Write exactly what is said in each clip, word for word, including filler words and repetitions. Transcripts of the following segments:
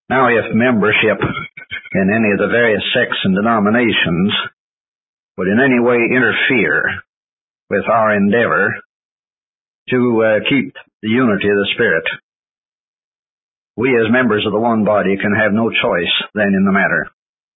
Now, if membership in any of the various sects and denominations would in any way interfere with our endeavor to uh, keep the unity of the Spirit, we as members of the one body can have no choice then in the matter.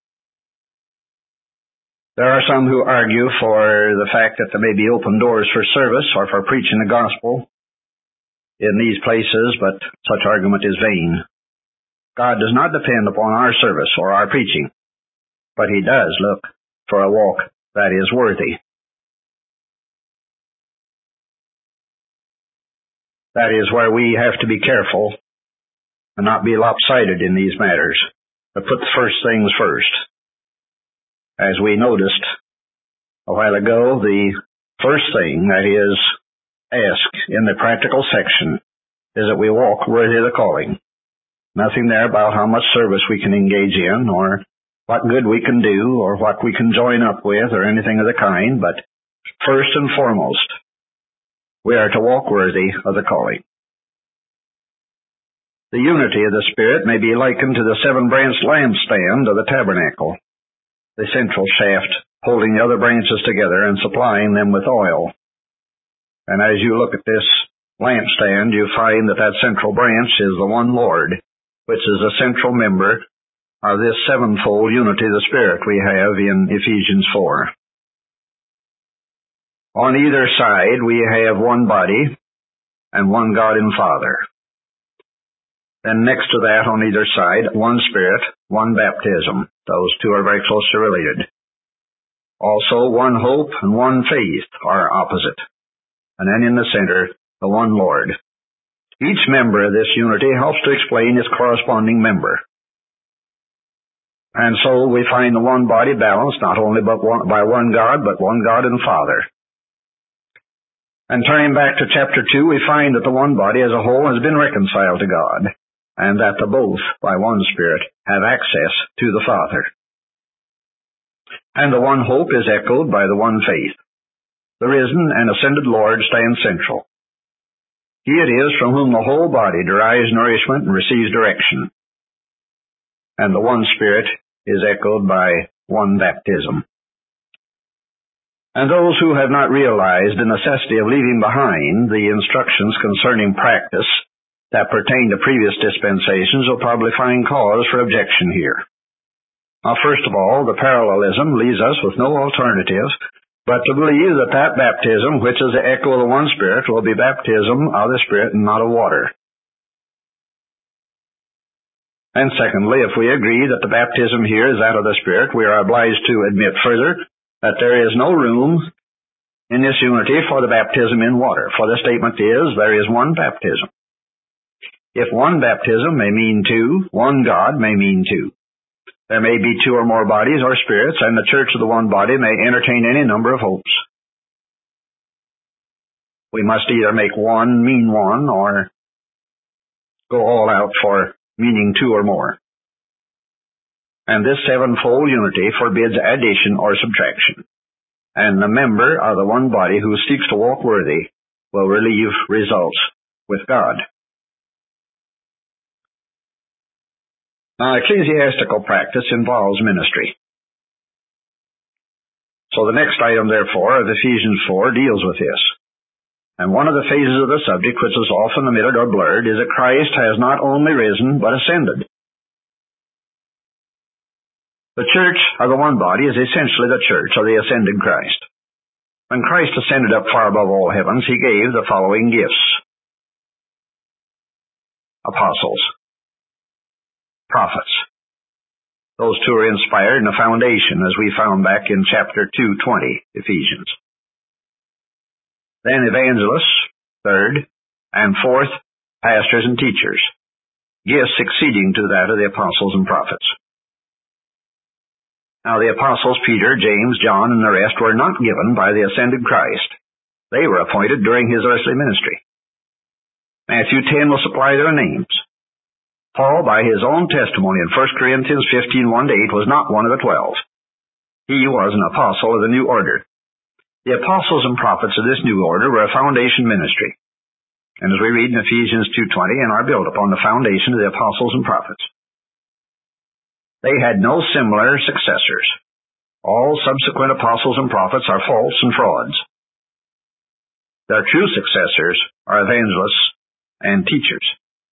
There are some who argue for the fact that there may be open doors for service or for preaching the gospel in these places, but such argument is vain. God does not depend upon our service or our preaching, but He does look for a walk that is worthy. That is where we have to be careful and not be lopsided in these matters, but put the first things first. As we noticed a while ago, the first thing that is asked in the practical section is that we walk worthy of the calling. Nothing there about how much service we can engage in or what good we can do or what we can join up with or anything of the kind, but first and foremost, we are to walk worthy of the calling. The unity of the Spirit may be likened to the seven-branched lampstand of the tabernacle, the central shaft holding the other branches together and supplying them with oil. And as you look at this lampstand, you find that that central branch is the one Lord, which is a central member of this sevenfold unity of the Spirit we have in Ephesians four. On either side, we have one body and one God and Father. Then next to that, on either side, one Spirit, one baptism. Those two are very closely related. Also, one hope and one faith are opposite. And then in the center, the one Lord. Each member of this unity helps to explain its corresponding member. And so we find the one body balanced not only by one God, but one God and Father. And turning back to chapter two, we find that the one body as a whole has been reconciled to God, and that the both, by one Spirit, have access to the Father. And the one hope is echoed by the one faith. The risen and ascended Lord stands central. He it is from whom the whole body derives nourishment and receives direction. And the one Spirit is echoed by one baptism. And those who have not realized the necessity of leaving behind the instructions concerning practice that pertain to previous dispensations will probably find cause for objection here. Now, first of all, the parallelism leaves us with no alternative but to believe that that baptism, which is the echo of the one Spirit, will be baptism of the Spirit and not of water. And secondly, if we agree that the baptism here is that of the Spirit, we are obliged to admit further that there is no room in this unity for the baptism in water, for the statement is there is one baptism. If one baptism may mean two, one God may mean two. There may be two or more bodies or spirits, and the church of the one body may entertain any number of hopes. We must either make one mean one or go all out for meaning two or more. And this sevenfold unity forbids addition or subtraction. And the member of the one body who seeks to walk worthy will relieve results with God. Now, ecclesiastical practice involves ministry. So the next item, therefore, of Ephesians four deals with this. And one of the phases of the subject, which is often omitted or blurred, is that Christ has not only risen, but ascended. The church of the one body is essentially the church of the ascended Christ. When Christ ascended up far above all heavens, He gave the following gifts. Apostles. Prophets. Those two are inspired in the foundation, as we found back in chapter two twenty, Ephesians. Then evangelists, third, and fourth, pastors and teachers, gifts succeeding to that of the apostles and prophets. Now the apostles Peter, James, John, and the rest were not given by the ascended Christ. They were appointed during His earthly ministry. Matthew ten will supply their names. Paul, by his own testimony in First Corinthians fifteen, one to eight, was not one of the twelve. He was an apostle of the new order. The apostles and prophets of this new order were a foundation ministry. And as we read in Ephesians two twenty, and are built upon the foundation of the apostles and prophets. They had no similar successors. All subsequent apostles and prophets are false and frauds. Their true successors are evangelists and teachers.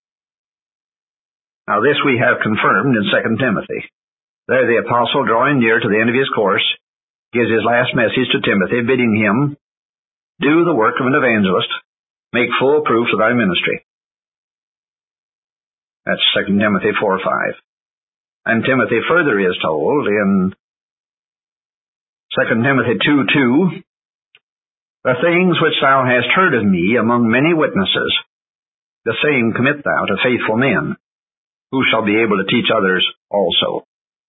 Now this we have confirmed in Second Timothy. There the apostle, drawing near to the end of his course, gives his last message to Timothy, bidding him, "Do the work of an evangelist, make full proof of thy ministry." That's Second Timothy four five. And Timothy further is told in Second Timothy two two, "The things which thou hast heard of me among many witnesses, the same commit thou to faithful men, who shall be able to teach others also."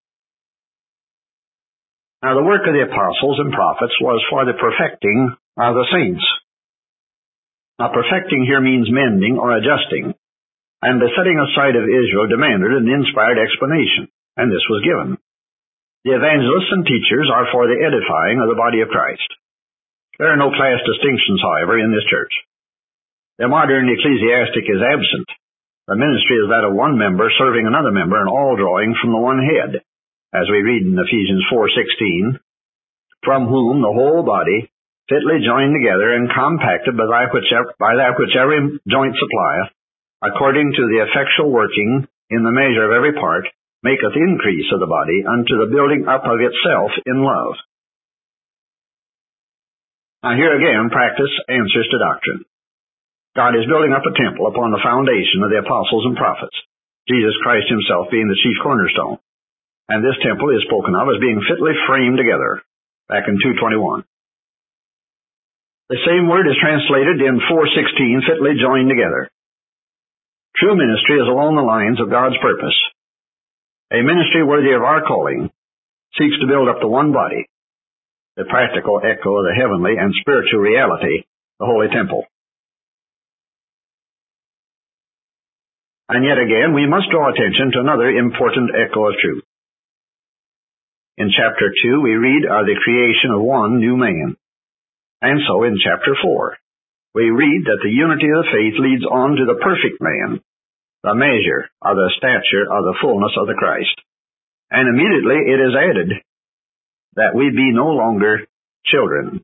Now the work of the apostles and prophets was for the perfecting of the saints. Now perfecting here means mending or adjusting, and the setting aside of Israel demanded an inspired explanation, and this was given. The evangelists and teachers are for the edifying of the body of Christ. There are no class distinctions, however, in this church. The modern ecclesiastic is absent. The ministry is that of one member serving another member and all drawing from the one head, as we read in Ephesians four sixteen, "From whom the whole body, fitly joined together and compacted by that which, by that which every joint supplieth, according to the effectual working in the measure of every part, maketh increase of the body unto the building up of itself in love." Now here again, practice answers to doctrine. God is building up a temple upon the foundation of the apostles and prophets, Jesus Christ himself being the chief cornerstone. And this temple is spoken of as being fitly framed together, back in two twenty-one. The same word is translated in four sixteen, fitly joined together. True ministry is along the lines of God's purpose. A ministry worthy of our calling seeks to build up the one body, the practical echo of the heavenly and spiritual reality, the Holy Temple. And yet again, we must draw attention to another important echo of truth. In chapter two, we read of the creation of one new man. And so in chapter four, we read that the unity of the faith leads on to the perfect man, the measure of the stature of the fullness of the Christ. And immediately it is added that we be no longer children.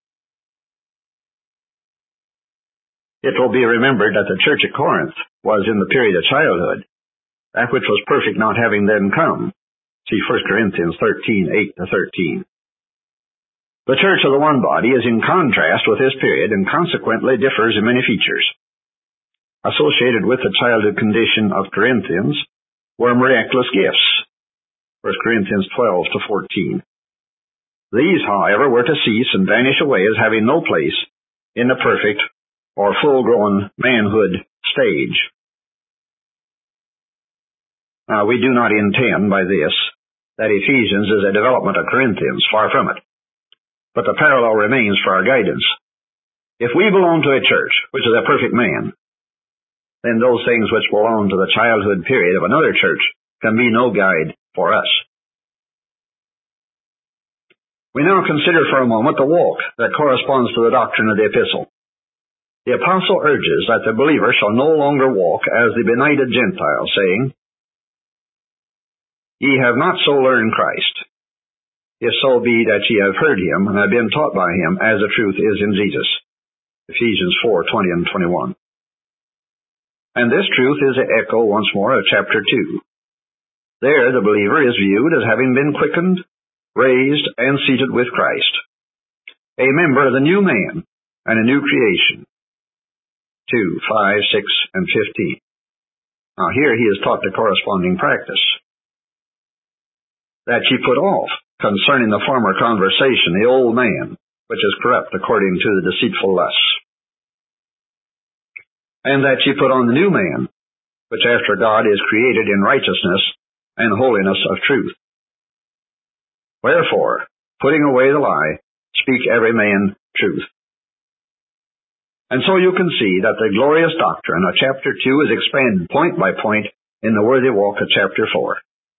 It will be remembered that the church at Corinth was in the period of childhood, that which was perfect not having then come. See First Corinthians thirteen eight to thirteen. The church of the one body is in contrast with this period and consequently differs in many features. Associated with the childhood condition of Corinthians were miraculous gifts, First Corinthians twelve to fourteen. These, however, were to cease and vanish away as having no place in the perfect or full-grown manhood stage. Now, we do not intend by this that Ephesians is a development of Corinthians, far from it. But the parallel remains for our guidance. If we belong to a church which is a perfect man, then those things which belong to the childhood period of another church can be no guide for us. We now consider for a moment the walk that corresponds to the doctrine of the epistle. The apostle urges that the believer shall no longer walk as the benighted Gentiles, saying, "Ye have not so learned Christ, if so be that ye have heard him and have been taught by him, as the truth is in Jesus." Ephesians four twenty and twenty-one. And this truth is the echo once more of chapter two. There the believer is viewed as having been quickened, raised, and seated with Christ, a member of the new man and a new creation. two, five, six, and fifteen. Now here he is taught the corresponding practice. That ye put off, concerning the former conversation, the old man, which is corrupt according to the deceitful lusts. And that ye put on the new man, which after God is created in righteousness and holiness of truth. Wherefore, putting away the lie, speak every man truth. And so you can see that the glorious doctrine of chapter two is expanded point by point in the worthy walk of chapter four.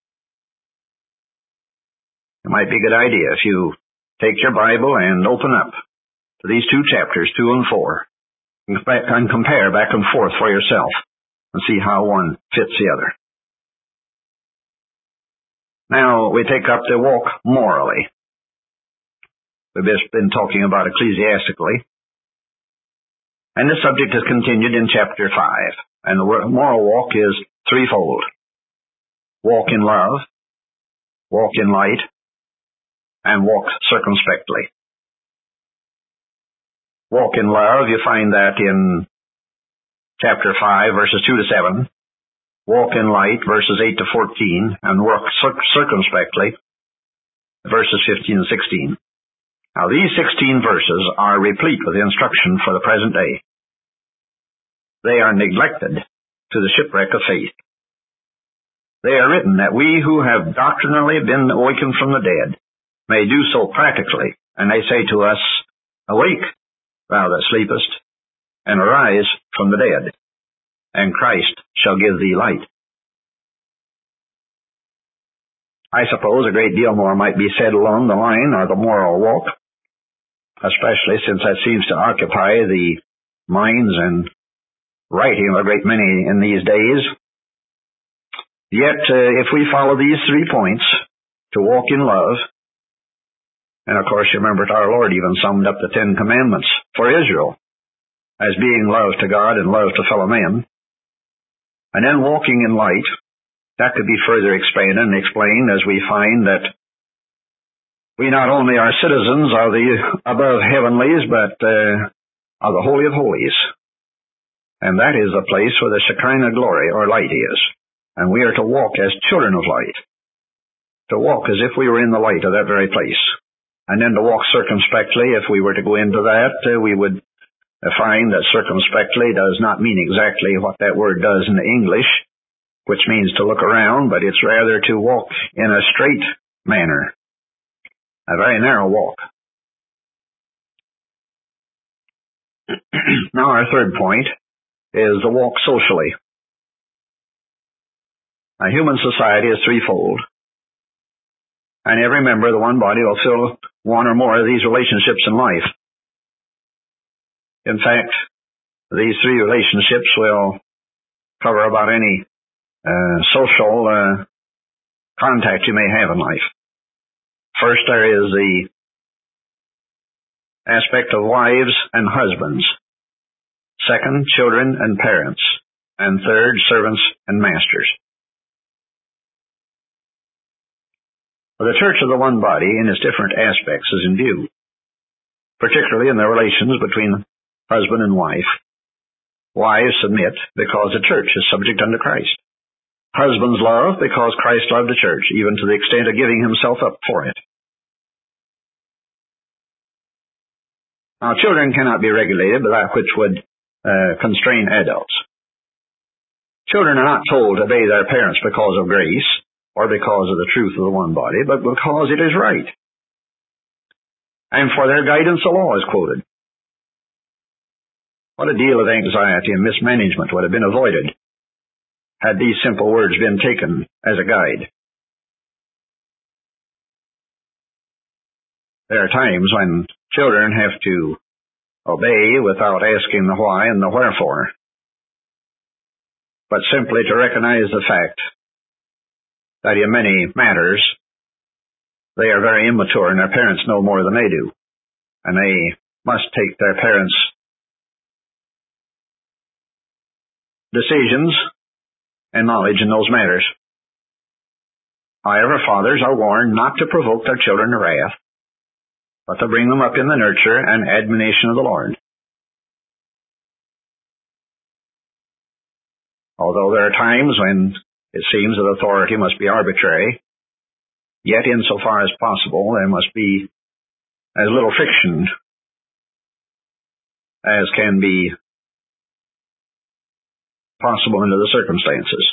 It might be a good idea if you take your Bible and open up to these two chapters, two and four, and compare back and forth for yourself and see how one fits the other. Now we take up the walk morally. We've just been talking about ecclesiastically. And this subject is continued in chapter five. And the moral walk is threefold. Walk in love, walk in light, and walk circumspectly. Walk in love, you find that in chapter five, verses two to seven. Walk in light, verses eight to fourteen, and walk cir- circumspectly, verses fifteen and sixteen. Now, these sixteen verses are replete with instruction for the present day. They are neglected to the shipwreck of faith. They are written that we who have doctrinally been awakened from the dead may do so practically, and they say to us, "Awake, thou that sleepest, and arise from the dead, and Christ shall give thee light." I suppose a great deal more might be said along the line of the moral walk, especially since that seems to occupy the minds and writing of a great many in these days. Yet, uh, if we follow these three points, to walk in love, and of course you remember our Lord even summed up the Ten Commandments for Israel as being love to God and love to fellow men, and then walking in light, that could be further expanded and explained as we find that we not only are citizens of the above heavenlies, but uh, of the Holy of Holies. And that is the place where the Shekinah glory, or light, is. And we are to walk as children of light. To walk as if we were in the light of that very place. And then to walk circumspectly, if we were to go into that, uh, we would find that circumspectly does not mean exactly what that word does in English, which means to look around, but it's rather to walk in a straight manner. A very narrow walk. Now our third point is the walk socially. Now, human society is threefold, and every member of the one body will fill one or more of these relationships in life. In fact, these three relationships will cover about any uh, social uh, contact you may have in life. First, there is the aspect of wives and husbands. Second, children and parents. And third, servants and masters. Well, the church of the one body in its different aspects is in view, particularly in the relations between husband and wife. Wives submit because the church is subject unto Christ. Husbands love because Christ loved the church, even to the extent of giving himself up for it. Now, children cannot be regulated by that which would uh, constrain adults. Children are not told to obey their parents because of grace or because of the truth of the one body, but because it is right. And for their guidance, the law is quoted. What a deal of anxiety and mismanagement would have been avoided had these simple words been taken as a guide. There are times when children have to obey without asking the why and the wherefore, but simply to recognize the fact that in many matters they are very immature and their parents know more than they do, and they must take their parents' decisions and knowledge in those matters. However, fathers are warned not to provoke their children to wrath, but to bring them up in the nurture and admonition of the Lord. Although there are times when it seems that authority must be arbitrary, yet insofar as possible there must be as little friction as can be possible under the circumstances.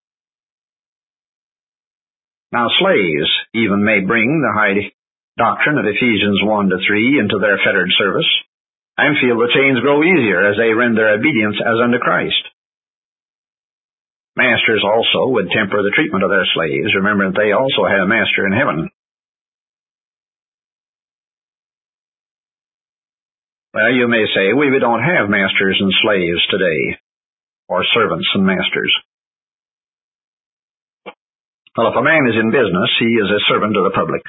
Now, slaves even may bring the high doctrine of Ephesians one to three into their fettered service, and feel the chains grow easier as they render obedience as unto Christ. Masters also would temper the treatment of their slaves, remembering that they also have a master in heaven. Well, you may say, we don't have masters and slaves today, or servants and masters. Well, if a man is in business, he is a servant to the public.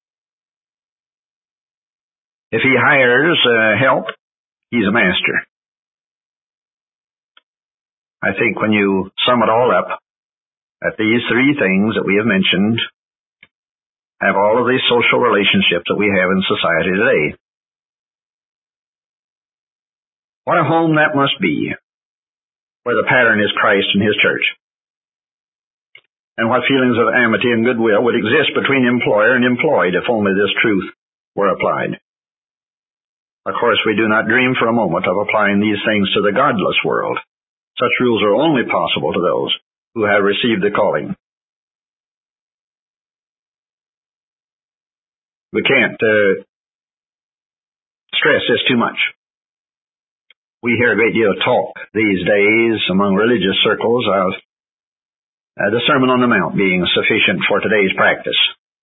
If he hires uh, help, he's a master. I think when you sum it all up, that these three things that we have mentioned have all of these social relationships that we have in society today. What a home that must be, where the pattern is Christ and His church. And what feelings of amity and goodwill would exist between employer and employed if only this truth were applied. Of course, we do not dream for a moment of applying these things to the godless world. Such rules are only possible to those who have received the calling. We can't uh, stress this too much. We hear a great deal of talk these days among religious circles of uh, the Sermon on the Mount being sufficient for today's practice.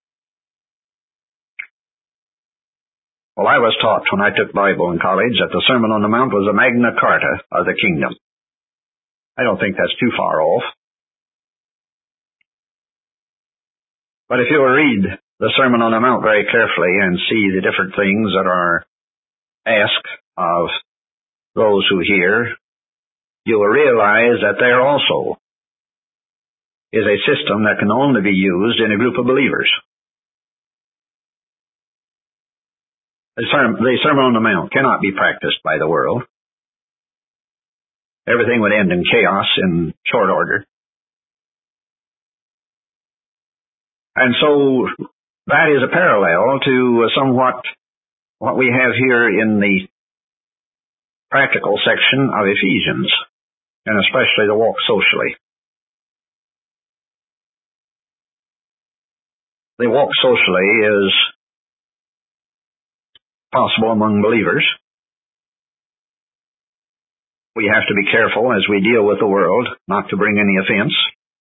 Well, I was taught when I took Bible in college that the Sermon on the Mount was the Magna Carta of the kingdom. I don't think that's too far off. But if you will read the Sermon on the Mount very carefully and see the different things that are asked of those who hear, you will realize that there also is a system that can only be used in a group of believers. The Sermon on the Mount cannot be practiced by the world. Everything would end in chaos in short order. And so that is a parallel to somewhat what we have here in the practical section of Ephesians, and especially the walk socially. The walk socially is possible among believers. We have to be careful as we deal with the world not to bring any offense.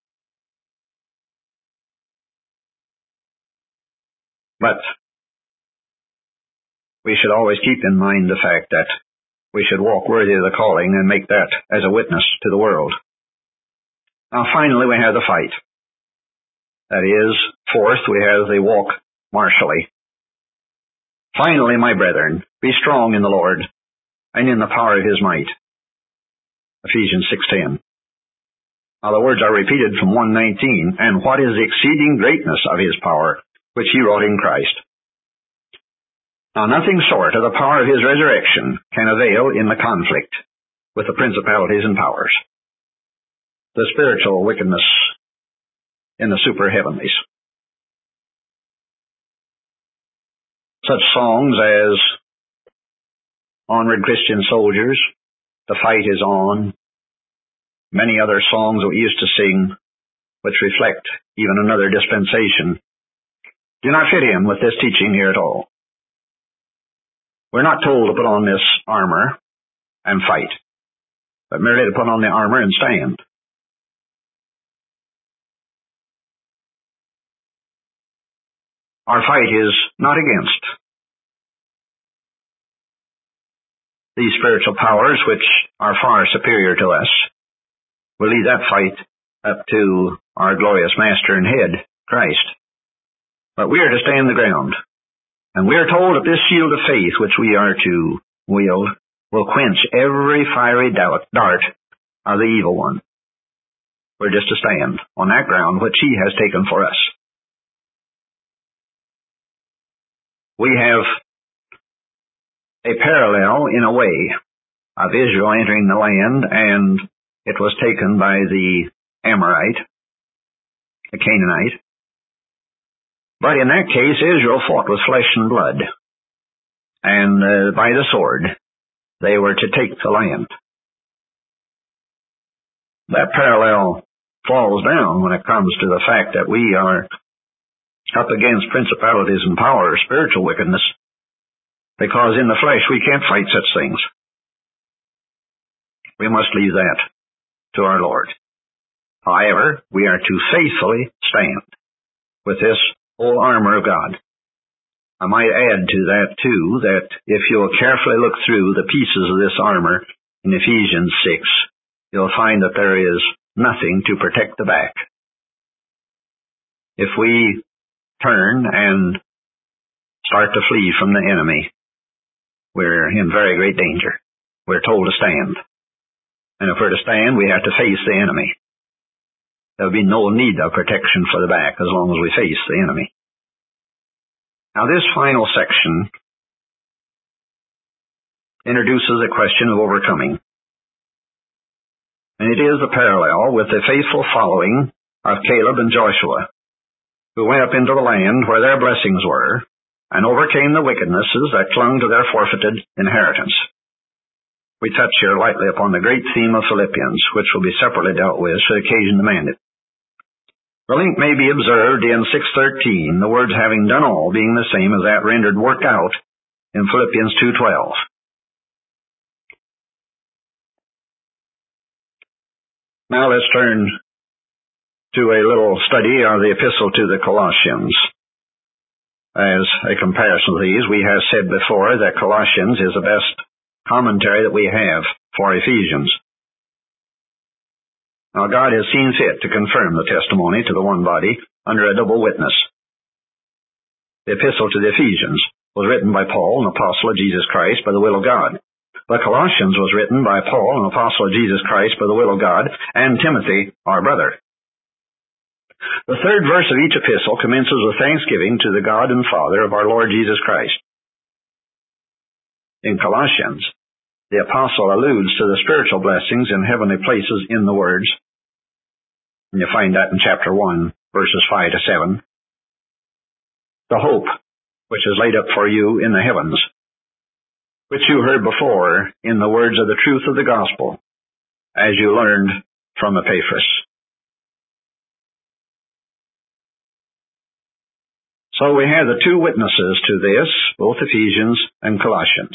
But we should always keep in mind the fact that we should walk worthy of the calling and make that as a witness to the world. Now finally we have the fight. That is, fourth, we have the walk martially. Finally, my brethren, be strong in the Lord and in the power of His might. Ephesians six ten. Now the words are repeated from one nineteen. And what is the exceeding greatness of His power, which He wrought in Christ? Now nothing short of the power of His resurrection can avail in the conflict with the principalities and powers, the spiritual wickedness in the super heavenlies. Such songs as Onward Christian Soldiers, The Fight is On, many other songs that we used to sing which reflect even another dispensation, do not fit in with this teaching here at all. We're not told to put on this armor and fight, but merely to put on the armor and stand. Our fight is not against these spiritual powers which are far superior to us. We'll leave that fight up to our glorious Master and Head, Christ. But we are to stand the ground. And we are told that this shield of faith which we are to wield will quench every fiery dart of the evil one. We're just to stand on that ground which He has taken for us. We have a parallel, in a way, of Israel entering the land, and it was taken by the Amorite, the Canaanite. But in that case, Israel fought with flesh and blood, and uh, by the sword they were to take the land. That parallel falls down when it comes to the fact that we are up against principalities and powers, spiritual wickedness, because in the flesh we can't fight such things. We must leave that to our Lord. However, we are to faithfully stand with this whole armor of God. I might add to that, too, that if you'll carefully look through the pieces of this armor in Ephesians six, you'll find that there is nothing to protect the back. if we turn and start to flee from the enemy, we're in very great danger. We're told to stand. And if we're to stand, we have to face the enemy. There'll be no need of protection for the back as long as we face the enemy. Now, this final section introduces a question of overcoming. And it is a parallel with the faithful following of Caleb and Joshua, who went up into the land where their blessings were, and overcame the wickednesses that clung to their forfeited inheritance. We touch here lightly upon the great theme of Philippians, which will be separately dealt with should occasion demand it. The link may be observed in six thirteen, the words having done all being the same as that rendered work out in Philippians two twelve. Now let's turn to a little study of the epistle to the Colossians. As a comparison of these, we have said before that Colossians is the best commentary that we have for Ephesians. Now, God has seen fit to confirm the testimony to the one body under a double witness. The epistle to the Ephesians was written by Paul, an apostle of Jesus Christ, by the will of God. The Colossians was written by Paul, an apostle of Jesus Christ, by the will of God, and Timothy, our brother. The third verse of each epistle commences with thanksgiving to the God and Father of our Lord Jesus Christ. In Colossians, the apostle alludes to the spiritual blessings in heavenly places in the words, and you find that in chapter one, verses five to seven. The hope which is laid up for you in the heavens, which you heard before in the words of the truth of the gospel, as you learned from Epaphras. So we have the two witnesses to this, both Ephesians and Colossians.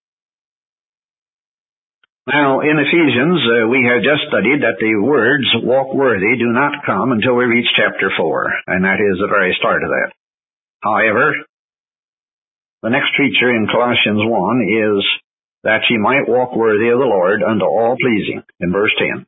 Now, in Ephesians, uh, we have just studied that the words walk worthy do not come until we reach chapter four, and that is the very start of that. However, the next feature in Colossians one is that ye might walk worthy of the Lord unto all pleasing, in verse ten.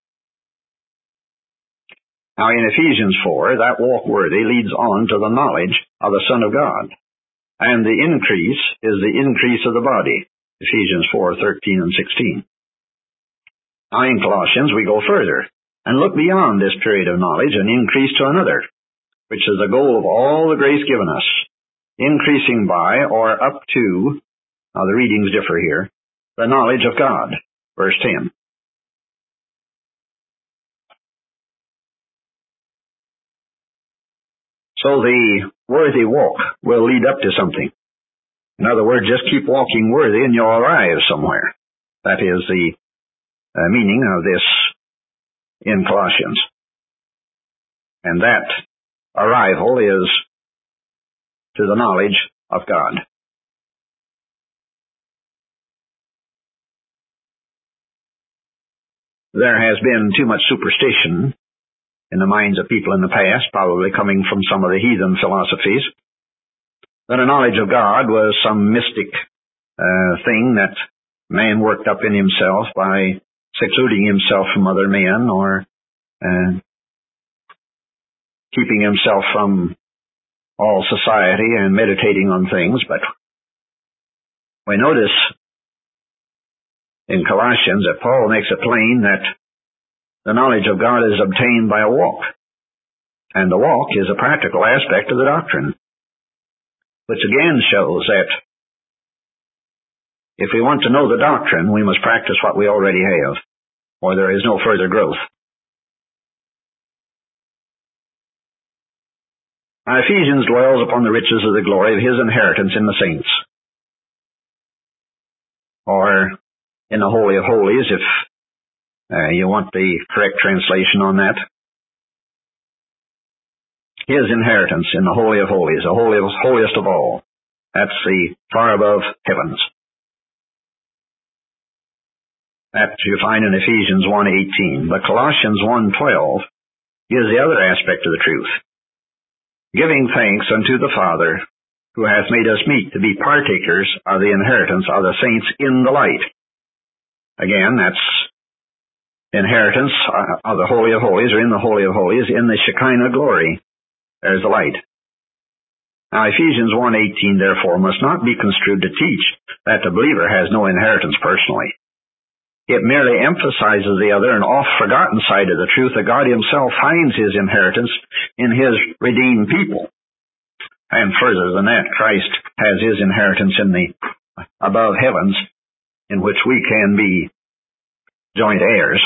Now, in Ephesians four, that walk worthy leads on to the knowledge of the Son of God, and the increase is the increase of the body, Ephesians four thirteen and sixteen. Now, in Colossians, we go further and look beyond this period of knowledge and increase to another, which is the goal of all the grace given us, increasing by or up to, now the readings differ here, the knowledge of God, verse ten. So the worthy walk will lead up to something. In other words, just keep walking worthy and you'll arrive somewhere. That is the uh, meaning of this in Colossians. And that arrival is to the knowledge of God. There has been too much superstition in the minds of people in the past, probably coming from some of the heathen philosophies, that a knowledge of God was some mystic uh, thing that man worked up in himself by secluding himself from other men or uh, keeping himself from all society and meditating on things. But we notice in Colossians that Paul makes it plain that the knowledge of God is obtained by a walk, and the walk is a practical aspect of the doctrine, which again shows that if we want to know the doctrine, we must practice what we already have, or there is no further growth. Now, Ephesians dwells upon the riches of the glory of his inheritance in the saints, or in the Holy of Holies, if uh, you want the correct translation on that. His inheritance in the Holy of Holies, the holy, holiest of all. That's the far above heavens. That you find in Ephesians one eighteen. But Colossians one twelve is the other aspect of the truth. Giving thanks unto the Father, who hath made us meet to be partakers of the inheritance of the saints in the light. Again, that's inheritance of the Holy of Holies, or in the Holy of Holies, in the Shekinah glory. There's the light. Now, Ephesians one eighteen, therefore, must not be construed to teach that the believer has no inheritance personally. It merely emphasizes the other and oft-forgotten side of the truth that God himself finds his inheritance in his redeemed people. And further than that, Christ has his inheritance in the above heavens, in which we can be joint heirs.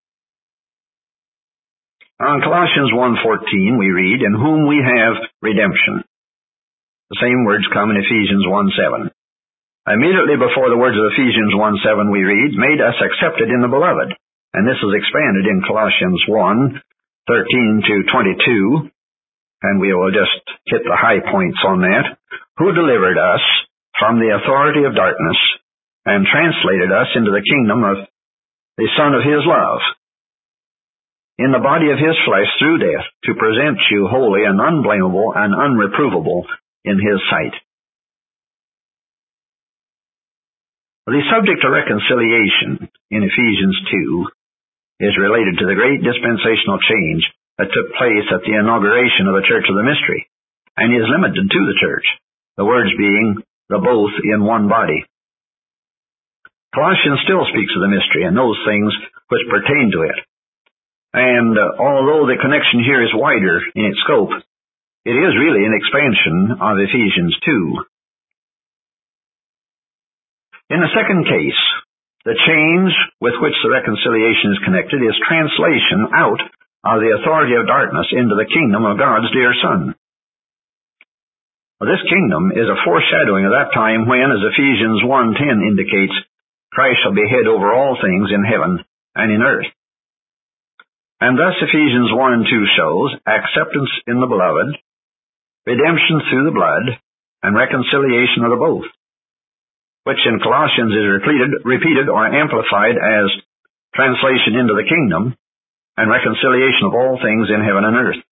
On Colossians one fourteen, we read, in whom we have redemption. The same words come in Ephesians one seven. Immediately before the words of Ephesians one seven we read, made us accepted in the beloved. And this is expanded in Colossians one thirteen to twenty-two. And we will just hit the high points on that. Who delivered us from the authority of darkness and translated us into the kingdom of the Son of his love, in the body of his flesh through death, to present you holy and unblameable and unreprovable in his sight. The subject of reconciliation in Ephesians two is related to the great dispensational change that took place at the inauguration of the Church of the Mystery, and is limited to the church, the words being the both in one body. Colossians still speaks of the mystery and those things which pertain to it. And uh, although the connection here is wider in its scope, it is really an expansion of Ephesians two. In the second case, the change with which the reconciliation is connected is translation out of the authority of darkness into the kingdom of God's dear Son. Well, this kingdom is a foreshadowing of that time when, as Ephesians one ten indicates, Christ shall be head over all things in heaven and in earth. And thus Ephesians one and two shows acceptance in the beloved, redemption through the blood, and reconciliation of the both, which in Colossians is repeated, repeated or amplified as translation into the kingdom and reconciliation of all things in heaven and earth.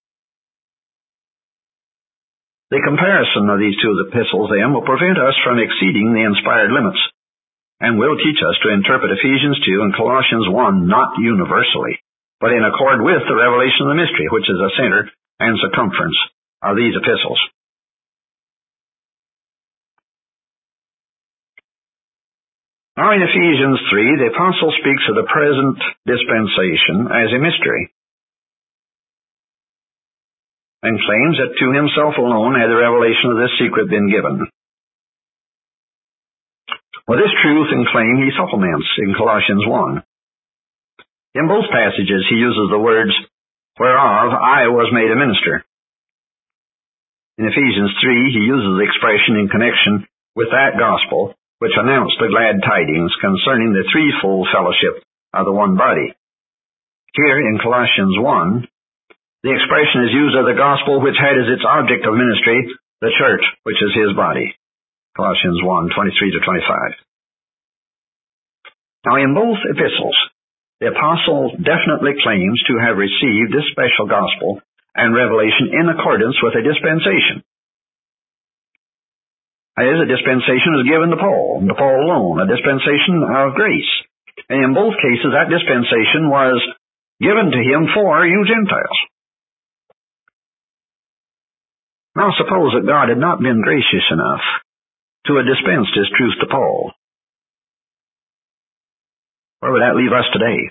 The comparison of these two epistles, then, will prevent us from exceeding the inspired limits, and will teach us to interpret Ephesians two and Colossians one not universally, but in accord with the revelation of the mystery, which is the center and circumference of these epistles. Now in Ephesians three, the apostle speaks of the present dispensation as a mystery, and claims that to himself alone had the revelation of this secret been given. Well, this truth and claim he supplements in Colossians one. In both passages he uses the words, whereof I was made a minister. In Ephesians three, he uses the expression in connection with that gospel which announced the glad tidings concerning the threefold fellowship of the one body. Here in Colossians one, the expression is used of the gospel which had as its object of ministry the church, which is his body. Colossians one twenty-three to twenty-five. Now in both epistles, the apostle definitely claims to have received this special gospel and revelation in accordance with a dispensation. That is, a dispensation was given to Paul, and to Paul alone, a dispensation of grace. And in both cases, that dispensation was given to him for you Gentiles. Now suppose that God had not been gracious enough to have dispensed his truth to Paul. Where would that leave us today?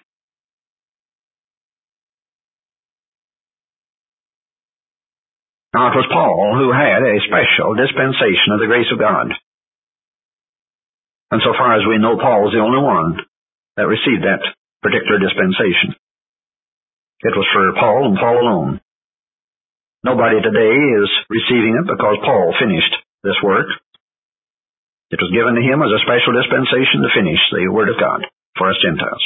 Now it was Paul who had a special dispensation of the grace of God. And so far as we know, Paul was the only one that received that particular dispensation. It was for Paul and Paul alone. Nobody today is receiving it because Paul finished this work. It was given to him as a special dispensation to finish the Word of God for us Gentiles.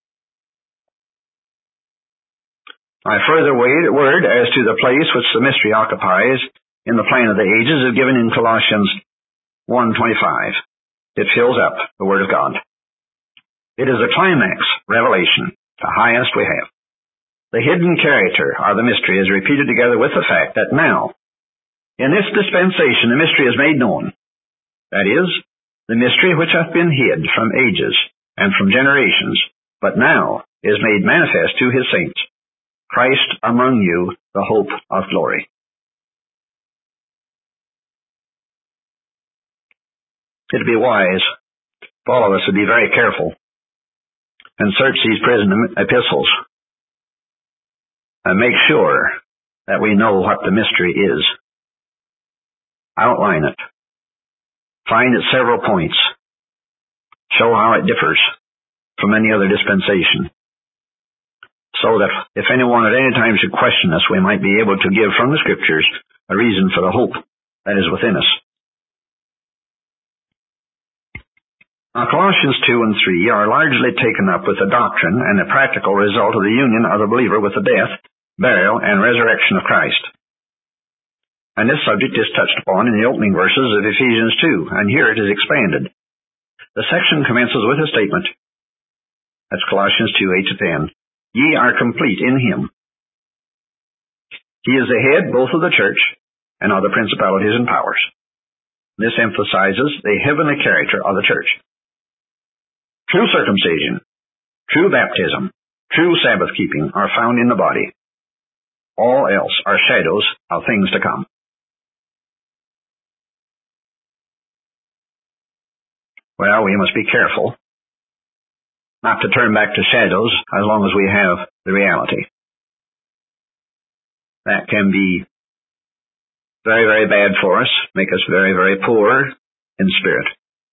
My further word as to the place which the mystery occupies in the plan of the ages is given in Colossians one twenty-five. It fills up the Word of God. It is a climax revelation, the highest we have. The hidden character of the mystery is repeated together with the fact that now, in this dispensation, the mystery is made known. That is, the mystery which hath been hid from ages and from generations, but now is made manifest to his saints. Christ among you, the hope of glory. it'd be wise if all of us would be very careful and search these prison epistles and make sure that we know what the mystery is. Outline it. Find its several points. Show how it differs from any other dispensation, so that if anyone at any time should question us, we might be able to give from the Scriptures a reason for the hope that is within us. Now, Colossians two and three are largely taken up with the doctrine and the practical result of the union of the believer with the death, burial, and resurrection of Christ. And this subject is touched upon in the opening verses of Ephesians two, and here it is expanded. The section commences with a statement. That's Colossians two, eight to ten. Ye are complete in him. He is the head both of the church and of the principalities and powers. This emphasizes the heavenly character of the church. True circumcision, true baptism, true Sabbath keeping are found in the body. All else are shadows of things to come. Well, we must be careful not to turn back to shadows as long as we have the reality. That can be very, very bad for us, make us very, very poor in spirit.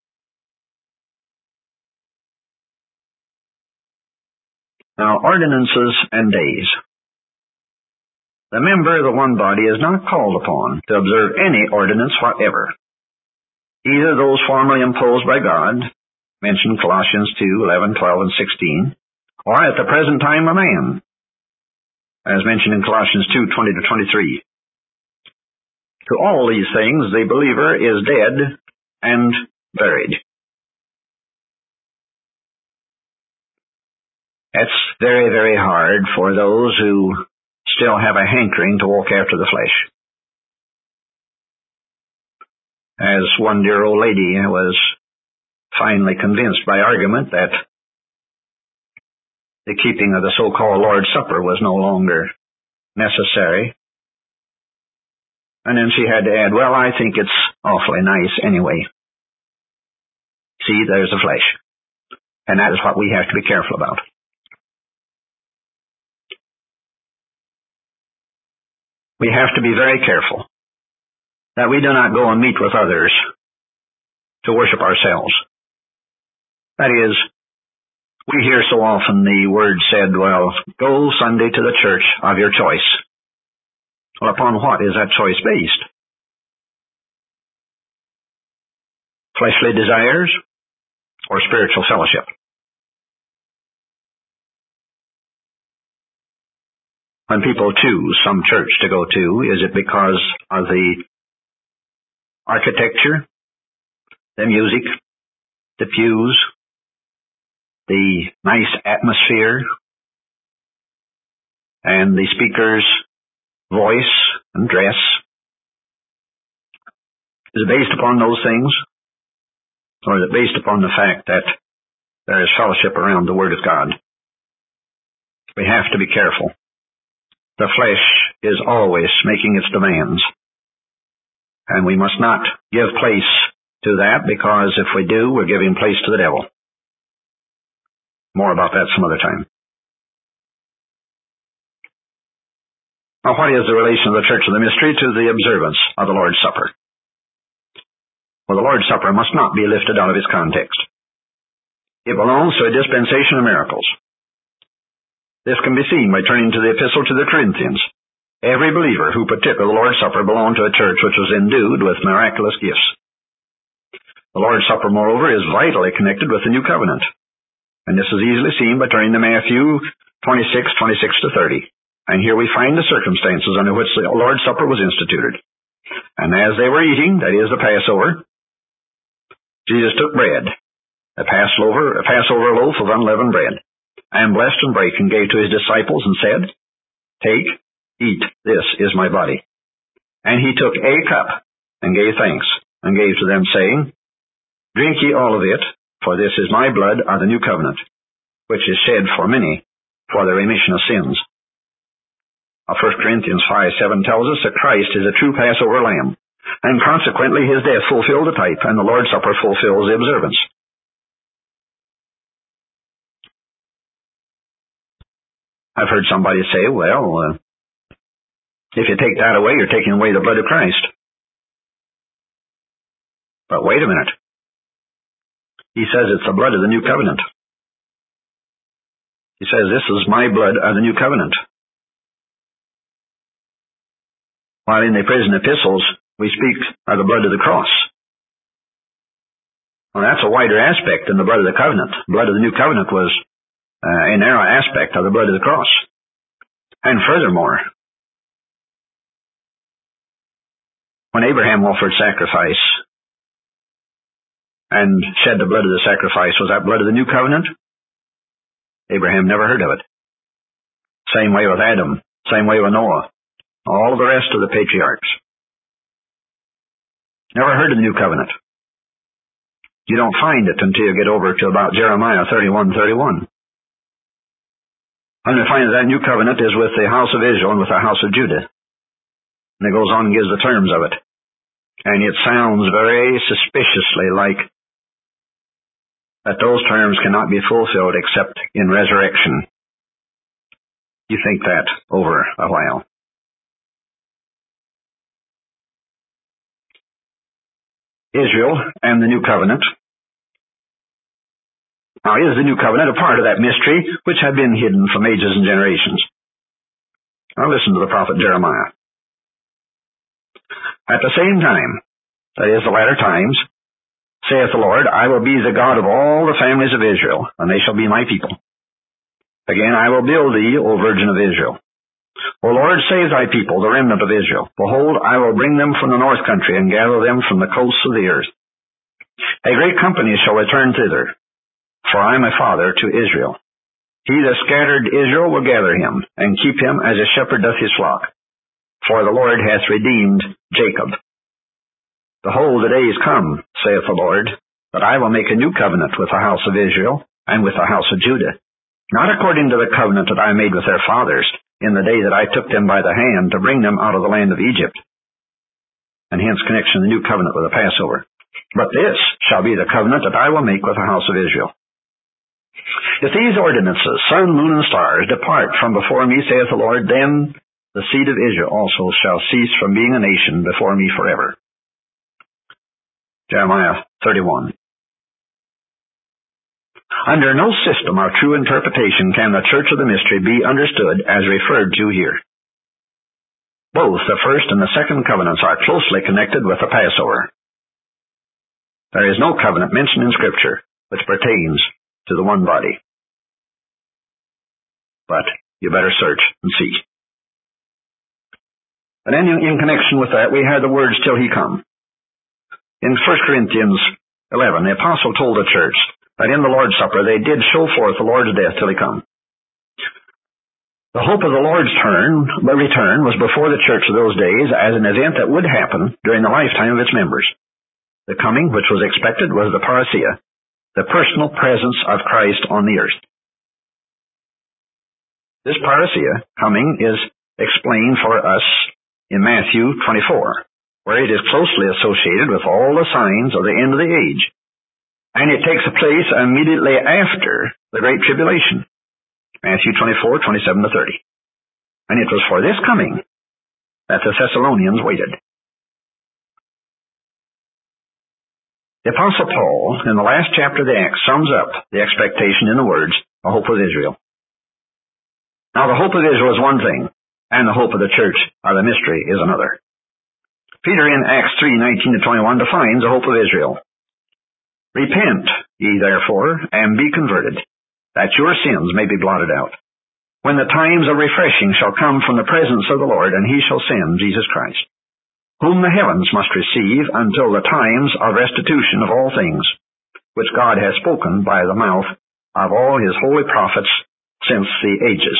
Now, ordinances and days. The member of the one body is not called upon to observe any ordinance whatever, either those formerly imposed by God, mentioned Colossians two, eleven, twelve, and sixteen, or at the present time a man, as mentioned in Colossians two, twenty to twenty-three. To all these things the believer is dead and buried. It's very, very hard for those who still have a hankering to walk after the flesh. As one dear old lady was finally convinced by argument that the keeping of the so-called Lord's Supper was no longer necessary. And then she had to add, well, I think it's awfully nice anyway. See, there's the flesh. And that is what we have to be careful about. We have to be very careful that we do not go and meet with others to worship ourselves. That is, we hear so often the word said, well, go Sunday to the church of your choice. Well, upon what is that choice based? Fleshly desires or spiritual fellowship? When people choose some church to go to, is it because of the architecture, the music, the pews, the nice atmosphere, and the speaker's voice and dress? Is it based upon those things? Or is it based upon the fact that there is fellowship around the Word of God? We have to be careful. The flesh is always making its demands. And we must not give place to that, because if we do, we're giving place to the devil. More about that some other time. Now, what is the relation of the Church of the Mystery to the observance of the Lord's Supper? Well, the Lord's Supper must not be lifted out of its context. It belongs to a dispensation of miracles. This can be seen by turning to the epistle to the Corinthians. Every believer who partook of the Lord's Supper belonged to a church which was endued with miraculous gifts. The Lord's Supper, moreover, is vitally connected with the New Covenant. And this is easily seen by turning to Matthew twenty-six, twenty-six to thirty. And here we find the circumstances under which the Lord's Supper was instituted. And as they were eating, that is the Passover, Jesus took bread, a Passover, a Passover loaf of unleavened bread, and blessed and brake and gave to his disciples and said, take, eat, this is my body. And he took a cup and gave thanks and gave to them, saying, drink ye all of it, for this is my blood of the new covenant, which is shed for many for the remission of sins. Now, First Corinthians five, seven tells us that Christ is a true Passover lamb, And consequently his death fulfilled the type, and the Lord's Supper fulfills the observance. I've heard somebody say, well, uh, if you take that away, you're taking away the blood of Christ. But wait a minute. He says it's the blood of the new covenant. He says, this is my blood of the new covenant. While in the prison epistles, we speak of the blood of the cross. Well, that's a wider aspect than the blood of the covenant. The blood of the new covenant was uh, a narrow aspect of the blood of the cross. And furthermore, when Abraham offered sacrifice and shed the blood of the sacrifice, was that blood of the new covenant? Abraham never heard of it. Same way with Adam. Same way with Noah. All of the rest of the patriarchs. Never heard of the new covenant. You don't find it until you get over to about Jeremiah thirty-one thirty-one. And you find that that new covenant is with the house of Israel and with the house of Judah. And it goes on and gives the terms of it. And it sounds very suspiciously like that those terms cannot be fulfilled except in resurrection. You think that over a while. Israel and the new covenant. Now, is the new covenant a part of that mystery which had been hidden from ages and generations? Now listen to the prophet Jeremiah. At the same time, that is the latter times, saith the Lord, I will be the God of all the families of Israel, and they shall be my people. Again, I will build thee, O Virgin of Israel. O Lord, save thy people, the remnant of Israel. Behold, I will bring them from the north country, and gather them from the coasts of the earth. A great company shall return thither, for I am a father to Israel. He that scattered Israel will gather him, and keep him as a shepherd doth his flock. For the Lord hath redeemed Jacob. Behold, the days come, saith the Lord, that I will make a new covenant with the house of Israel, and with the house of Judah, not according to the covenant that I made with their fathers, in the day that I took them by the hand to bring them out of the land of Egypt. And hence connection of the new covenant with the Passover. But this shall be the covenant that I will make with the house of Israel. If these ordinances, sun, moon, and stars, depart from before me, saith the Lord, then the seed of Israel also shall cease from being a nation before me forever. Jeremiah thirty-one. Under no system of true interpretation can the church of the mystery be understood as referred to here. Both the first and the second covenants are closely connected with the Passover. There is no covenant mentioned in Scripture which pertains to the one body. But you better search and see. And then in connection with that, we had the words, till he come. In First Corinthians eleven, the apostle told the church that in the Lord's Supper they did show forth the Lord's death till he come. The hope of the Lord's turn, return was before the church of those days as an event that would happen during the lifetime of its members. The coming, which was expected, was the parousia, the personal presence of Christ on the earth. This parousia, coming, is explained for us in Matthew twenty-four, where it is closely associated with all the signs of the end of the age. And it takes place immediately after the Great Tribulation. Matthew twenty-four, twenty-seven to thirty. And it was for this coming that the Thessalonians waited. The Apostle Paul, in the last chapter of the Acts, sums up the expectation in the words, the hope of Israel. Now, the hope of Israel is one thing, and the hope of the church, or the mystery, is another. Peter in Acts three, nineteen to twenty-one defines the hope of Israel. Repent, ye therefore, and be converted, that your sins may be blotted out, when the times of refreshing shall come from the presence of the Lord, and he shall send Jesus Christ, whom the heavens must receive until the times of restitution of all things, which God has spoken by the mouth of all his holy prophets since the ages.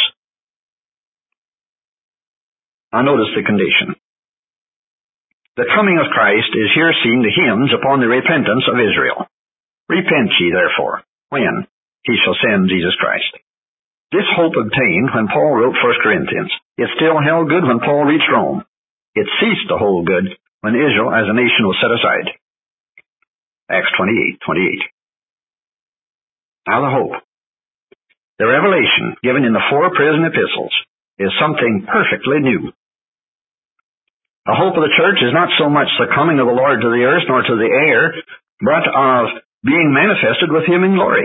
Now notice the condition. The coming of Christ is here seen to hinge upon the repentance of Israel. Repent ye therefore, when? He shall send Jesus Christ. This hope obtained when Paul wrote First Corinthians. It still held good when Paul reached Rome. It ceased to hold good when Israel as a nation was set aside. Acts twenty-eight twenty-eight. Now the hope. The revelation given in the four prison epistles is something perfectly new. The hope of the church is not so much the coming of the Lord to the earth nor to the air, but of being manifested with Him in glory.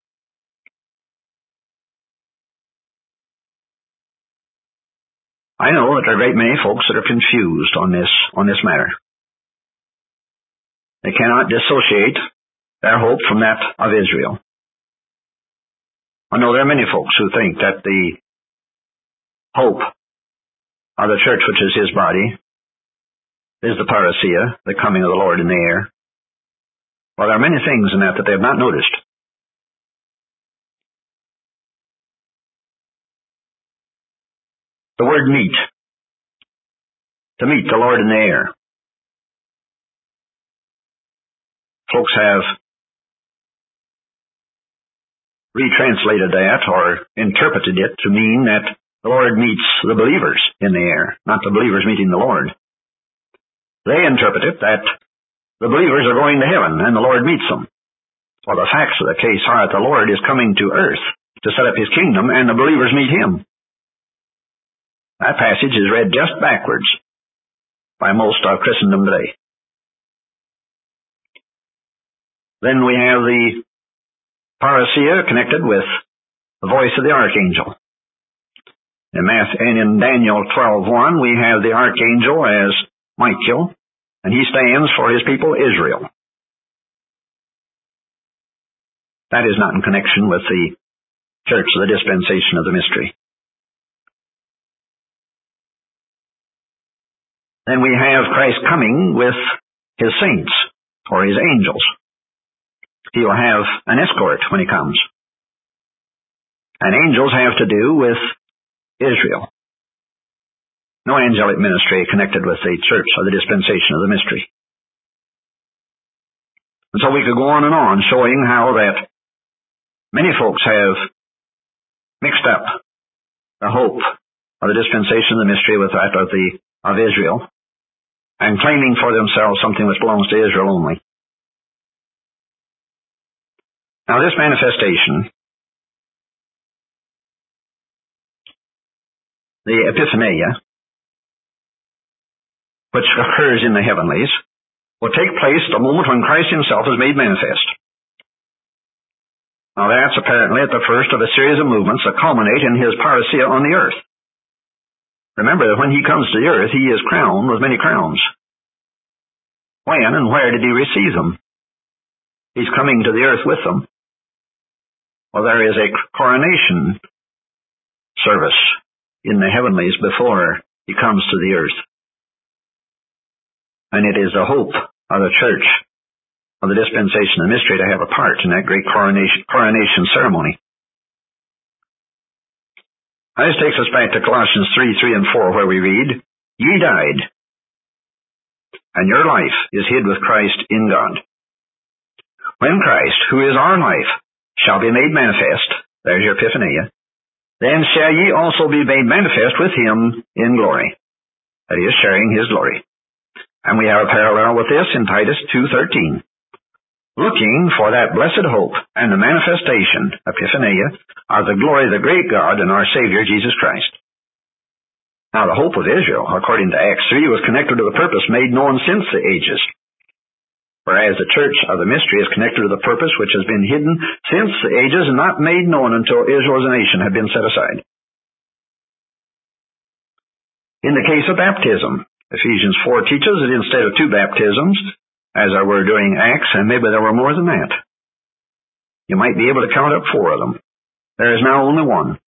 I know that there are a great many folks that are confused on this, on this matter. They cannot dissociate their hope from that of Israel. I know there are many folks who think that the hope of the church, which is His body, is the parousia, the coming of the Lord in the air. Well, there are many things in that that they have not noticed. The word meet, to meet the Lord in the air. Folks have retranslated that or interpreted it to mean that the Lord meets the believers in the air, not the believers meeting the Lord. They interpret it that the believers are going to heaven and the Lord meets them. Well, the facts of the case are that the Lord is coming to earth to set up His kingdom and the believers meet Him. That passage is read just backwards by most of Christendom today. Then we have the parousia connected with the voice of the archangel. In Math and in Daniel twelve one, we have the archangel as Michael, and he stands for his people Israel. That is not in connection with the church of the dispensation of the mystery. Then we have Christ coming with His saints, or His angels. He will have an escort when He comes. And angels have to do with Israel. No angelic ministry connected with the church or the dispensation of the mystery. And so we could go on and on showing how that many folks have mixed up the hope of the dispensation of the mystery with that of the of Israel, and claiming for themselves something which belongs to Israel only. Now this manifestation, the epiphania, which occurs in the heavenlies, will take place the moment when Christ Himself is made manifest. Now that's apparently at the first of a series of movements that culminate in His parousia on the earth. Remember that when He comes to the earth, He is crowned with many crowns. When and where did He receive them? He's coming to the earth with them. Well, there is a coronation service in the heavenlies before He comes to the earth. And it is the hope of the church of the dispensation of the mystery to have a part in that great coronation, coronation ceremony. Now, this takes us back to Colossians three, three and four, where we read, "Ye died, and your life is hid with Christ in God. When Christ, who is our life, shall be made manifest," there's your epiphania, "then shall ye also be made manifest with Him in glory." That is, sharing His glory. And we have a parallel with this in Titus two thirteen. "Looking for that blessed hope and the manifestation," epiphania, "of the glory of the great God and our Savior Jesus Christ." Now the hope of Israel, according to Acts three, was connected to the purpose made known since the ages, whereas the church of the mystery is connected to the purpose which has been hidden since the ages and not made known until Israel as a nation had been set aside. In the case of baptism, Ephesians four teaches that instead of two baptisms, as there were during Acts, and maybe there were more than that, you might be able to count up four of them. There is now only one.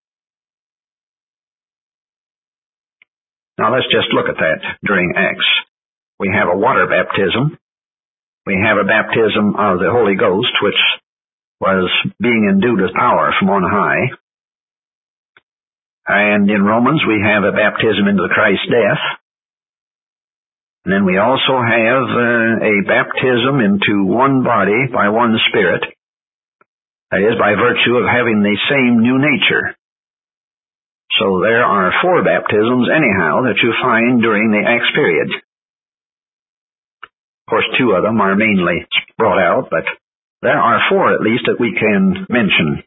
Now let's just look at that during Acts. We have a water baptism. We have a baptism of the Holy Ghost, which was being endued with power from on high. And in Romans, we have a baptism into the Christ's death. And then we also have uh, a baptism into one body by one Spirit. That is, by virtue of having the same new nature. So there are four baptisms anyhow that you find during the Acts period. course, two of them are mainly brought out, but there are four at least that we can mention.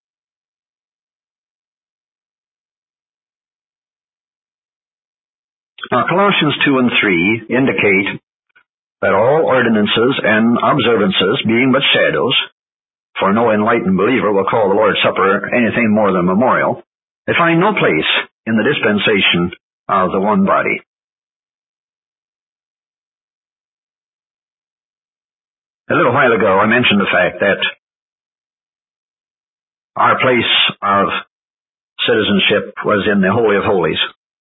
Now, Colossians two and three indicate that all ordinances and observances, being but shadows, for no enlightened believer will call the Lord's Supper anything more than memorial, they find no place in the dispensation of the one body. A little while ago, I mentioned the fact that our place of citizenship was in the Holy of Holies.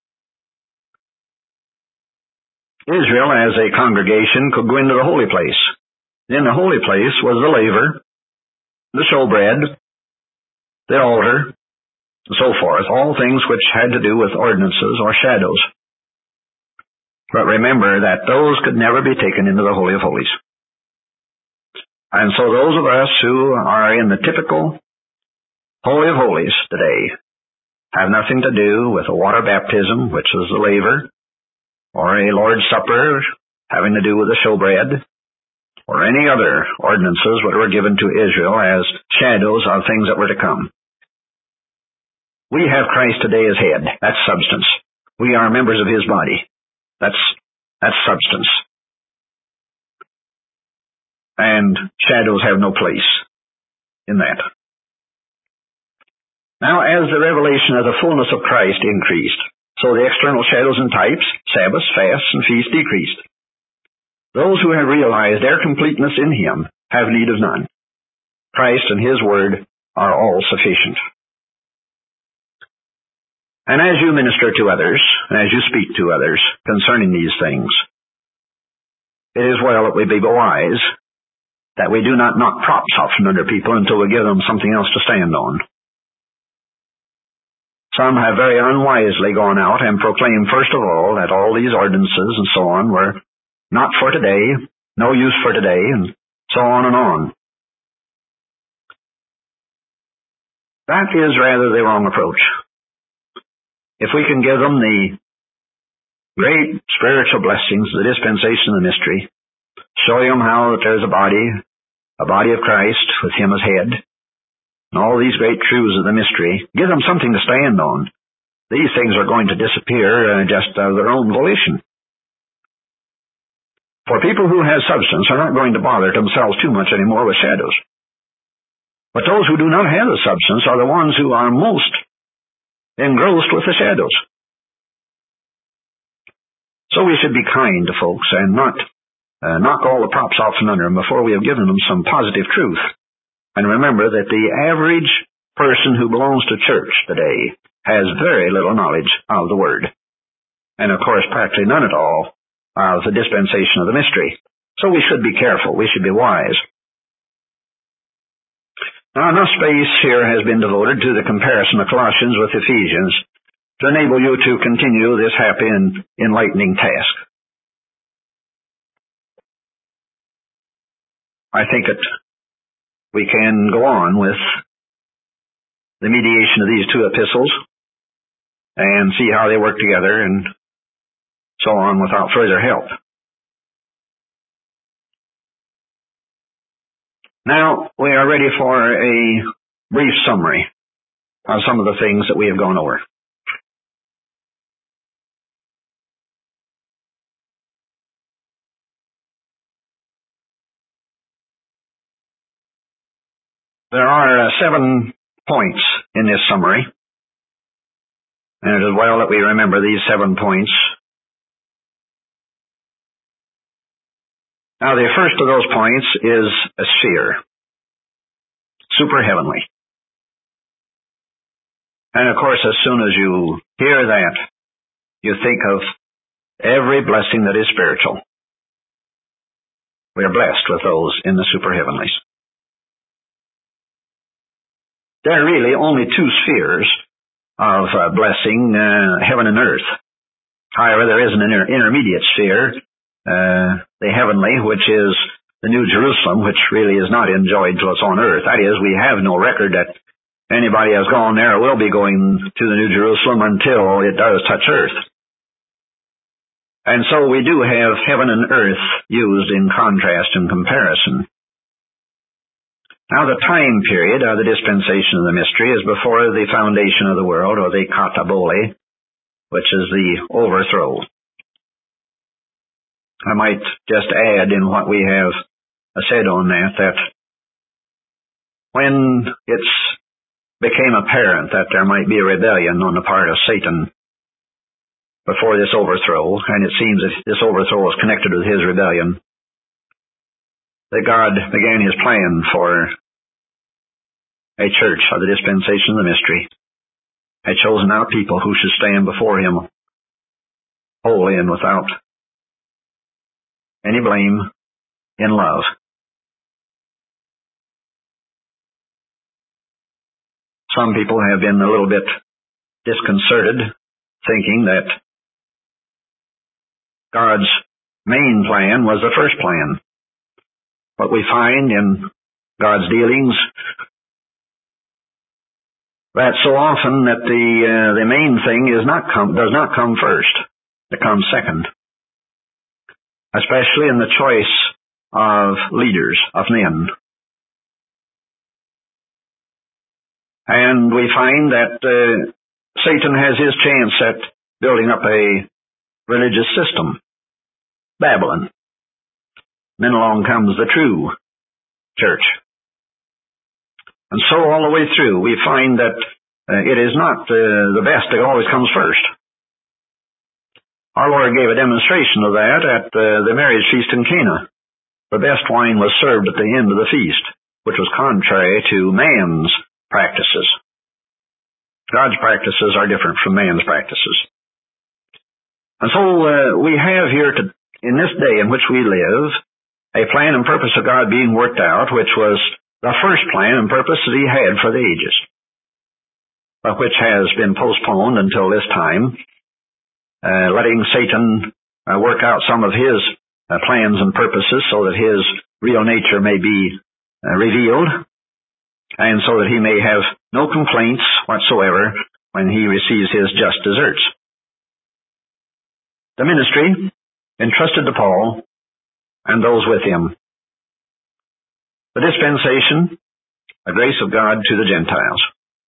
Israel, as a congregation, could go into the holy place. In the holy place was the laver, the showbread, the altar, and so forth, all things which had to do with ordinances or shadows. But remember that those could never be taken into the Holy of Holies. And so those of us who are in the typical Holy of Holies today have nothing to do with a water baptism, which is the laver, or a Lord's Supper having to do with the showbread, or any other ordinances that were given to Israel as shadows of things that were to come. We have Christ today as head. That's substance. We are members of his body. That's, that's substance. And shadows have no place in that. Now, as the revelation of the fullness of Christ increased, so the external shadows and types, Sabbaths, fasts, and feasts decreased. Those who have realized their completeness in him have need of none. Christ and his word are all sufficient. And as you minister to others, and as you speak to others concerning these things, it is well that we be wise, that we do not knock props off from under people until we give them something else to stand on. Some have very unwisely gone out and proclaimed, first of all, that all these ordinances and so on were not for today, no use for today, and so on and on. That is rather the wrong approach. If we can give them the great spiritual blessings, the dispensation of the mystery, show them how that there's a body, a body of Christ with him as head, and all these great truths of the mystery, give them something to stand on. These things are going to disappear uh, just of their own volition. For people who have substance are not going to bother themselves too much anymore with shadows. But those who do not have the substance are the ones who are most engrossed with the shadows. So we should be kind to folks and not uh, knock all the props off from under them before we have given them some positive truth. And remember that the average person who belongs to church today has very little knowledge of the Word. And of course, practically none at all of the dispensation of the mystery. So we should be careful. We should be wise. Now, enough space here has been devoted to the comparison of Colossians with Ephesians to enable you to continue this happy and enlightening task. I think that we can go on with the mediation of these two epistles and see how they work together and so on without further help. Now, we are ready for a brief summary of some of the things that we have gone over. There are uh, seven points in this summary, and it is well that we remember these seven points. Now, the first of those points is a sphere, superheavenly. And of course, as soon as you hear that, you think of every blessing that is spiritual. We are blessed with those in the superheavenlies. There are really only two spheres of uh, blessing, uh, heaven and earth. However, there is an inter- intermediate sphere, uh, the heavenly, which is the New Jerusalem, which really is not enjoyed till it's on earth. That is, we have no record that anybody has gone there or will be going to the New Jerusalem until it does touch earth. And so we do have heaven and earth used in contrast and comparison. Now the time period of the dispensation of the mystery is before the foundation of the world, or the katabole, which is the overthrow. I might just add in what we have said on that, that when it became apparent that there might be a rebellion on the part of Satan before this overthrow, and it seems that this overthrow was connected with his rebellion, that God began his plan for a church of the dispensation of the mystery, a chosen out people who should stand before him holy and without any blame, in love. Some people have been a little bit disconcerted, thinking that God's main plan was the first plan. What we find in God's dealings, that so often that the uh, the main thing is not come does not come first. It comes second, especially in the choice of leaders, of men. And we find that uh, Satan has his chance at building up a religious system, Babylon. Then along comes the true church. And so all the way through, we find that uh, it is not uh, the best that always comes first. Our Lord gave a demonstration of that at uh, the marriage feast in Cana. The best wine was served at the end of the feast, which was contrary to man's practices. God's practices are different from man's practices. And so uh, we have here, to, in this day in which we live, a plan and purpose of God being worked out, which was the first plan and purpose that he had for the ages, but which has been postponed until this time, uh, letting Satan uh, work out some of his uh, plans and purposes so that his real nature may be uh, revealed, and so that he may have no complaints whatsoever when he receives his just deserts. The ministry entrusted to Paul and those with him. The dispensation, the grace of God to the Gentiles.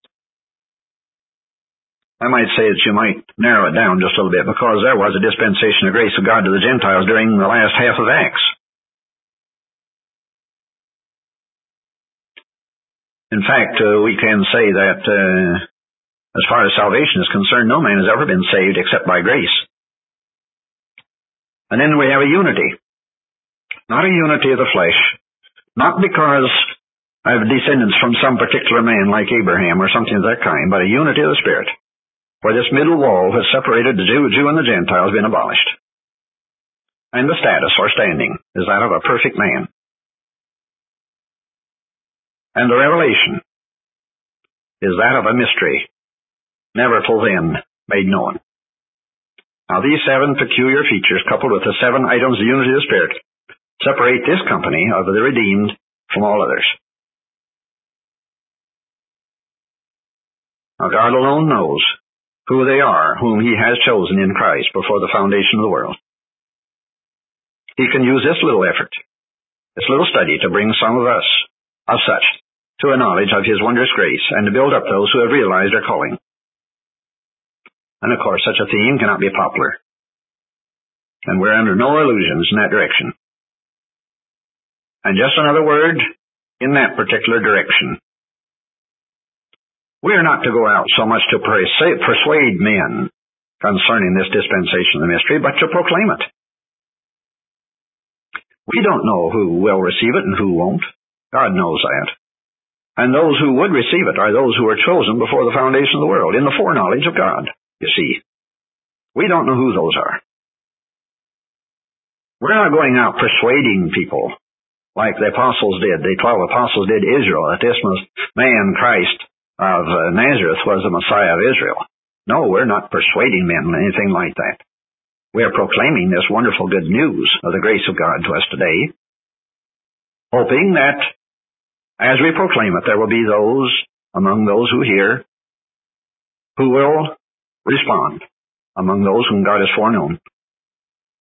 I might say that you might narrow it down just a little bit, because there was a dispensation of grace of God to the Gentiles during the last half of Acts. In fact, uh, we can say that uh, as far as salvation is concerned, no man has ever been saved except by grace. And then we have a unity. Not a unity of the flesh. Not because I have descendants from some particular man like Abraham or something of that kind, but a unity of the Spirit, where this middle wall has separated the Jew, Jew and the Gentile has been abolished. And the status or standing is that of a perfect man. And the revelation is that of a mystery, never till then made known. Now these seven peculiar features, coupled with the seven items of unity of the Spirit, separate this company of the redeemed from all others. Now God alone knows who they are, whom he has chosen in Christ before the foundation of the world. He can use this little effort, this little study, to bring some of us, of such, to a knowledge of his wondrous grace, and to build up those who have realized their calling. And of course, such a theme cannot be popular, and we're under no illusions in that direction. And just another word in that particular direction. We are not to go out so much to persuade men concerning this dispensation of the mystery, but to proclaim it. We don't know who will receive it and who won't. God knows that. And those who would receive it are those who were chosen before the foundation of the world, in the foreknowledge of God, you see. We don't know who those are. We're not going out persuading people like the apostles did, the twelve apostles did Israel, that this man, Christ of Nazareth, was the Messiah of Israel. No, we're not persuading men, anything like that. We are proclaiming this wonderful good news of the grace of God to us today, hoping that as we proclaim it, there will be those among those who hear who will respond, among those whom God has foreknown.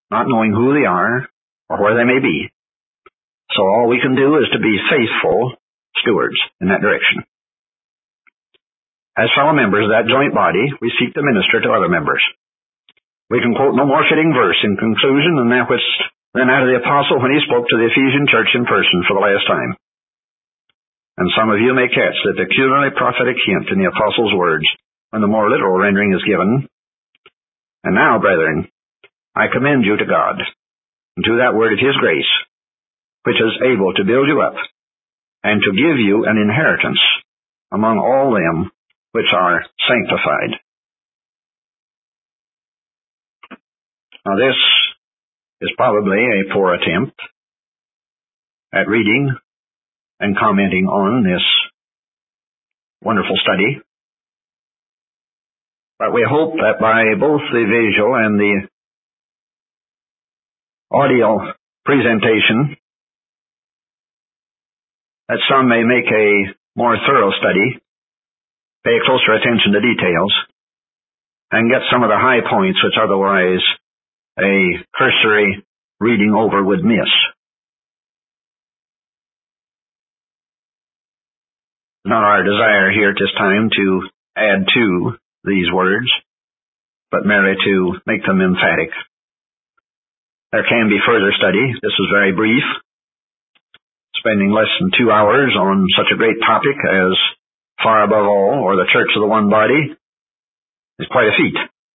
not knowing who they are or where they may be. So all we can do is to be faithful stewards in that direction. As fellow members of that joint body, we seek to minister to other members. We can quote no more fitting verse in conclusion than that which than that of the apostle when he spoke to the Ephesian church in person for the last time. And some of you may catch the peculiarly prophetic hint in the apostle's words when the more literal rendering is given. And now, brethren, I commend you to God, and to that word of his grace, which is able to build you up, and to give you an inheritance among all them which are sanctified. Now this is probably a poor attempt at reading and commenting on this wonderful study. But we hope that by both the visual and the audio presentation, that some may make a more thorough study, pay closer attention to details, and get some of the high points which otherwise a cursory reading over would miss. It's not our desire here at this time to add to these words, but merely to make them emphatic. There can be further study. This is very brief. Spending less than two hours on such a great topic as far above all, or the church of the one body, is quite a feat.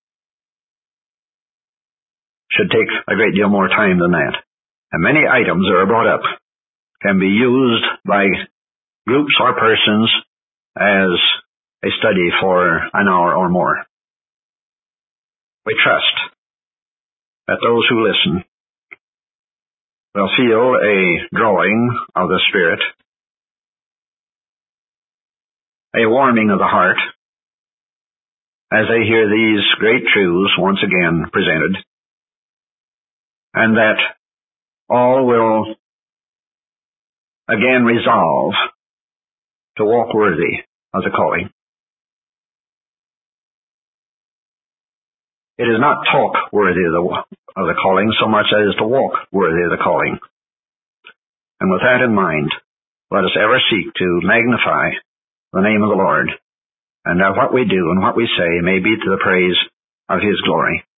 Should take a great deal more time than that. And many items that are brought up can be used by groups or persons as a study for an hour or more. We trust that those who listen will feel a drawing of the Spirit, a warming of the heart, as they hear these great truths once again presented, and that all will again resolve to walk worthy of the calling. It is not talk worthy of the, of the calling so much as to walk worthy of the calling. And with that in mind, let us ever seek to magnify the name of the Lord, and that what we do and what we say may be to the praise of his glory.